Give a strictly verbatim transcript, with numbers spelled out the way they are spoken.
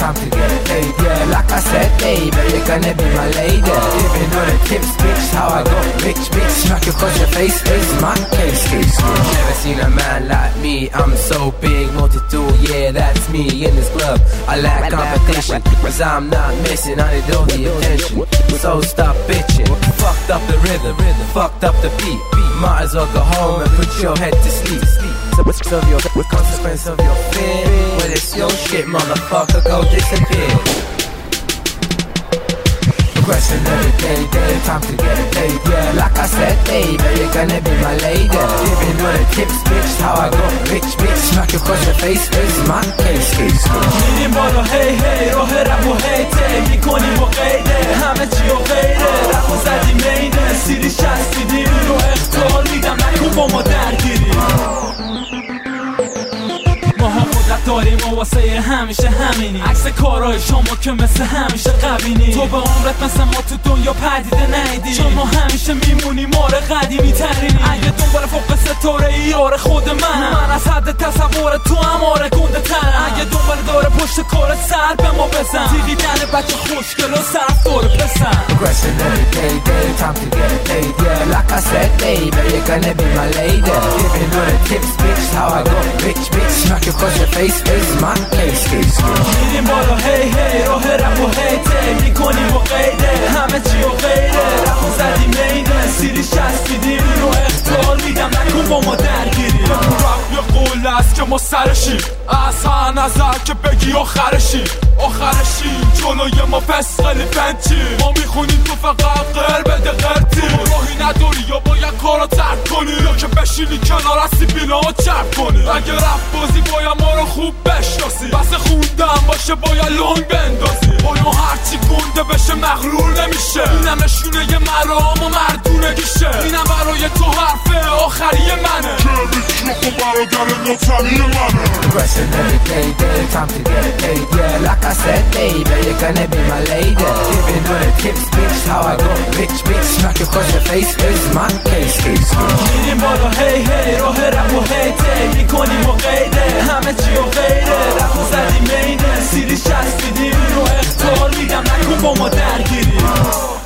time to get paid, yeah. Like I said, baby, you're gonna be my lady. Giving all the tips, bitch, how I got rich, bitch. Smack across your face, face, my case, case. Never seen a man like me, I'm so big, multi-tool, yeah, that's me in this club. I lack competition, cause I'm not missing, I need all the attention. So stop bitching, fucked up the rhythm, rhythm, fucked up the beat, beat. Might as well go home and put your head to sleep, sleep. So what's of your consequence of your fear? Well, it's your shit, motherfucker, go disappear. Progressing every day, day, time to get paid, yeah. Like I said, baby, you're gonna be my lady. Giving all the tips, bitch, how I got rich, bitch. Smack across your face, face, my case, case. میریم بالا هی هی راه رپ و هیته میکنیم با قیده همه چی و غیره رپ و زدیم اینه سیری شستیدیم رو اختار میدم نکن با ما درگیری ماها قدرت داریم و واسه همیشه همینی عکس کارهای شما که مثل همیشه قبینی تو به عمرت مثل ما تو دنیا پدیده نیدی چون ما همیشه میمونیم آره قدیمی ترینی اگه دنبال فوق ستاره ای آره خود من من از حد تصور تو هم آره گنده ترم اگه دنبال داره پشت کار سر به ما بزن تیغی دن بچه خوشگل و صرف داره پسن Progressing every day, day, time to get paid, yeah. Like I said, baby, you're gonna be my lady. Giving all the tips, bitch, how I got rich, bitch. Smack across your face, face, my case, case. میریم بالا هی هی راه رپ و هیته میکنیم با قیده همه چی و غیره رپ و زدیم اینه سیری شستیدیم رو اختار میدم نکن با ما درگیری رپ یه قول است که ما سرشیم از هر نظر که بگی آخرشیم آخرشیم جلوی ما فسقلی پنچیم ما میخونیم تو فقط غیر بده غرطی راهی نداری یا باید کارو ترک کنی یا که بشینی کنار از سیبینا ها چرک کنی اگه رپ بازی باید ما رو خوب بشناسی بس خوندم باشه باید لونگ بندازی باید هرچی گنده بشه مغرور نمیشه اینم نشونه یه مرام و مردونگیشه اینم برای تو حرف آخری منه که بیچلوک و برادر نوتنی منه Progressing every day, day, time to get paid, yeah. Like I said, baby, you're gonna be my lady. Giving all the tips, bitch, how I got rich, bitch. Smack across your face, face, my case, case. میریم بالا هی هی راه رپ و هیته میکنیم با قیده همه چی و غیره رپ و زدیم اینه سیری شستیدیم رو اختار میدم نکن با ما درگیری